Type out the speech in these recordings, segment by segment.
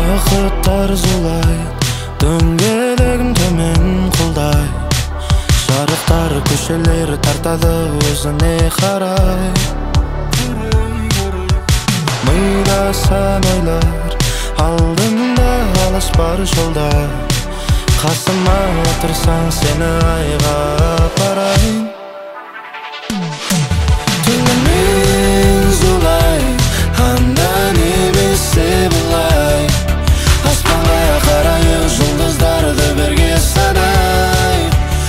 Вақыттар зулай, дөңгелегін төмен қолдай. Жарықтар көшелер тартады өзіне қарай. Мида сан ойлар, алдымда алыс бар жолдар. Қасыма отырсаң сені айға апарайын. Түнімен зулай, андан емесе бұлай. Аспанға қарайық жұлдыздарды бірге санай.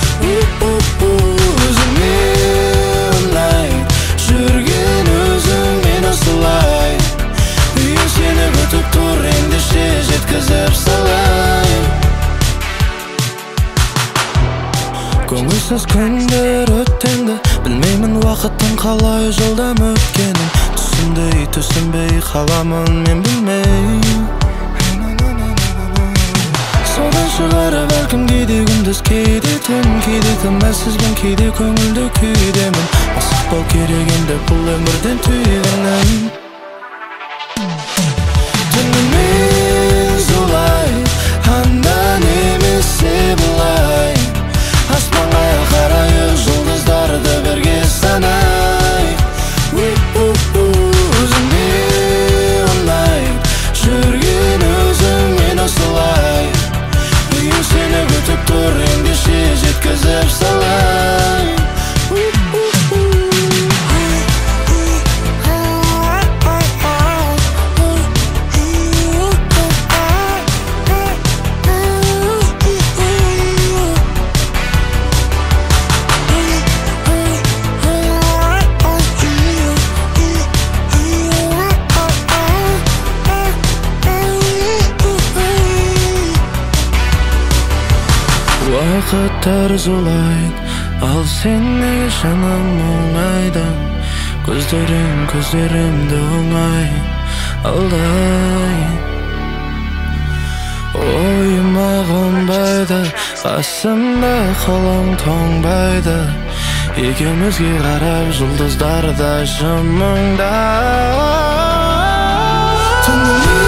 Өзіңе ұнай, жүрген өзіңмен осылай. Үйің сені күтіп тұр, ендеше жеткізіп салайын. Көңілсіз күндер өттенді, білмеймін уақыттың қалай жолдам өткенін. Түсінбей қаламын мен білмей. Содан шығар бәлкім кейде күндіз, кейде түн, кейде тым әлсізбін, кейде көңілді күйдемін. Асықпау керек енді бұл өмірден түйгенім. Түнімен зулай, андан емесе бұлай. Аспанға қарайық жұлдыздарды бірге санай. Өзіңе ұнай, жүрген өзіңмен осылай. Үйің сені күтіп тұр, ендеше жеткізіп салайын. Вақыттар зулай, ал сен неге жаным оңайдан? Көздерімді оңай алдай. Ойыма қонбайды, қасымда қолың тоңбайды. Екеумізге қарап жұлдыздар да жымыңда.